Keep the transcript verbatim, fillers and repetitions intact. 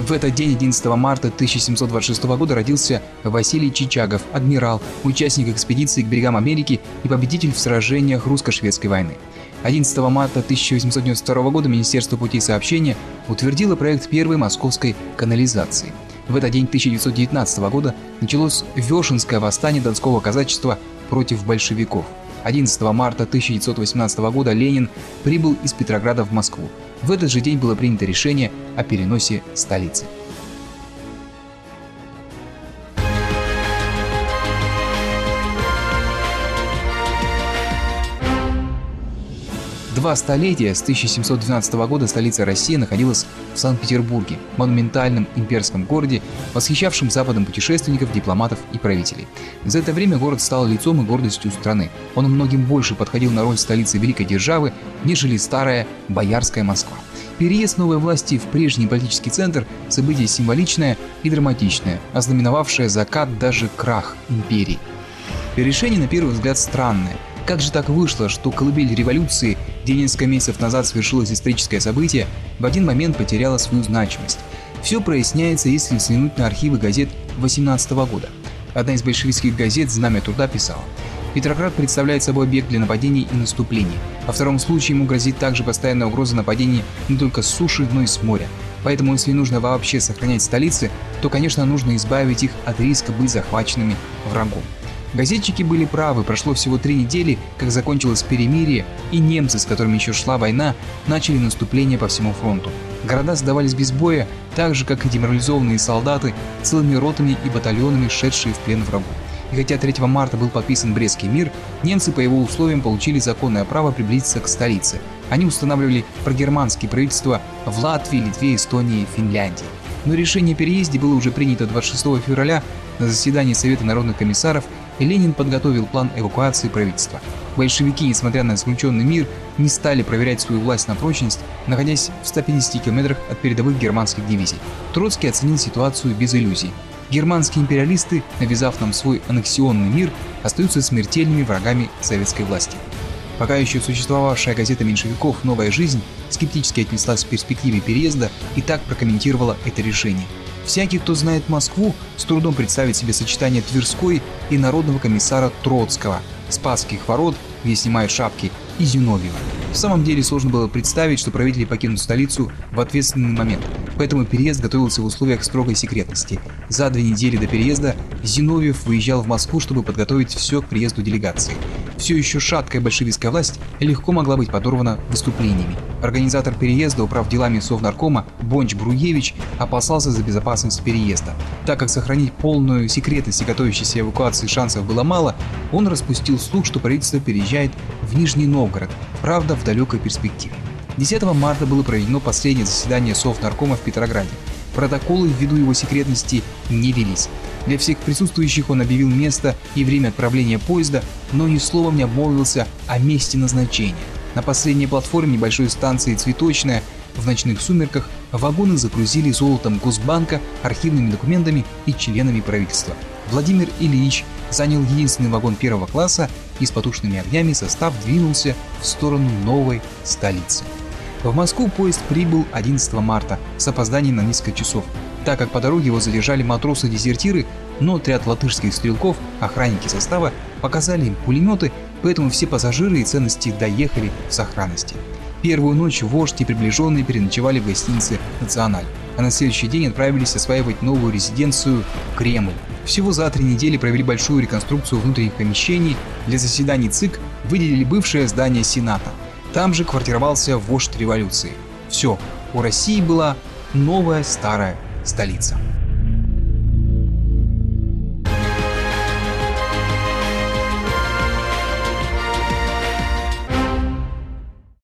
В этот день, одиннадцатого марта тысяча семьсот двадцать шестого года, родился Василий Чичагов, адмирал, участник экспедиции к берегам Америки и победитель в сражениях русско-шведской войны. одиннадцатого марта тысяча восемьсот девяносто второго года Министерство путей сообщения утвердило проект первой московской канализации. В этот день тысяча девятьсот девятнадцатого года началось Вешенское восстание донского казачества против большевиков. одиннадцатого марта тысяча девятьсот восемнадцатого года Ленин прибыл из Петрограда в Москву. В этот же день было принято решение о переносе столицы. Два столетия, с тысяча семьсот двенадцатого года, столица России находилась в Санкт-Петербурге, монументальном имперском городе, восхищавшем Западом путешественников, дипломатов и правителей. За это время город стал лицом и гордостью страны. Он многим больше подходил на роль столицы великой державы, нежели старая боярская Москва. Переезд новой власти в прежний политический центр – событие символичное и драматичное, ознаменовавшее закат, даже крах империи. Решение, на первый взгляд, странное. Как же так вышло, что колыбель революции, где несколько месяцев назад свершилось историческое событие, в один момент потеряла свою значимость? Все проясняется, если взглянуть на архивы газет восемнадцатого года. Одна из большевистских газет «Знамя труда» писала: «Петроград представляет собой объект для нападений и наступлений. Во втором случае ему грозит также постоянная угроза нападений не только с суши, но и с моря. Поэтому, если нужно вообще сохранять столицы, то, конечно, нужно избавить их от риска быть захваченными врагом». Газетчики были правы, прошло всего три недели, как закончилось перемирие, и немцы, с которыми еще шла война, начали наступление по всему фронту. Города сдавались без боя, так же, как и деморализованные солдаты, целыми ротами и батальонами, шедшие в плен врагу. И хотя третьего марта был подписан Брестский мир, немцы по его условиям получили законное право приблизиться к столице. Они устанавливали прогерманские правительства в Латвии, Литве, Эстонии и Финляндии. Но решение о переезде было уже принято двадцать шестого февраля на заседании Совета народных комиссаров, и Ленин подготовил план эвакуации правительства. Большевики, несмотря на заключенный мир, не стали проверять свою власть на прочность, находясь в ста пятидесяти километрах от передовых германских дивизий. Троцкий оценил ситуацию без иллюзий. Германские империалисты, навязав нам свой аннексионный мир, остаются смертельными врагами советской власти. Пока еще существовавшая газета меньшевиков «Новая жизнь» скептически отнеслась к перспективе переезда и так прокомментировала это решение: «Всякий, кто знает Москву, с трудом представит себе сочетание Тверской и народного комиссара Троцкого, Спасских ворот, где снимают шапки, и Зиновьева». В самом деле сложно было представить, что правители покинут столицу в ответственный момент, поэтому переезд готовился в условиях строгой секретности. За две недели до переезда Зиновьев выезжал в Москву, чтобы подготовить все к приезду делегации. Все еще шаткая большевистская власть легко могла быть подорвана выступлениями. Организатор переезда, управ делами Совнаркома Бонч-Бруевич, опасался за безопасность переезда. Так как сохранить полную секретность и готовящейся эвакуации шансов было мало, он распустил слух, что правительство переезжает в Нижний Новгород, правда, в далекой перспективе. десятого марта было проведено последнее заседание Совнаркома в Петрограде. Протоколы ввиду его секретности не велись. Для всех присутствующих он объявил место и время отправления поезда, но ни словом не обмолвился о месте назначения. На последней платформе небольшой станции «Цветочная» в ночных сумерках вагоны загрузили золотом Госбанка, архивными документами и членами правительства. Владимир Ильич занял единственный вагон первого класса, и с потушенными огнями состав двинулся в сторону новой столицы. В Москву поезд прибыл одиннадцатого марта с опозданием на несколько часов, так как по дороге его задержали матросы-дезертиры, но отряд латышских стрелков, охранники состава, показали им пулеметы, поэтому все пассажиры и ценности доехали в сохранности. Первую ночь вождь и приближенные переночевали в гостинице «Националь», а на следующий день отправились осваивать новую резиденцию Кремль. Всего за три недели провели большую реконструкцию внутренних помещений, для заседаний ЦИК выделили бывшее здание Сената. Там же квартировался вождь революции. Все, у России была новая старая столица.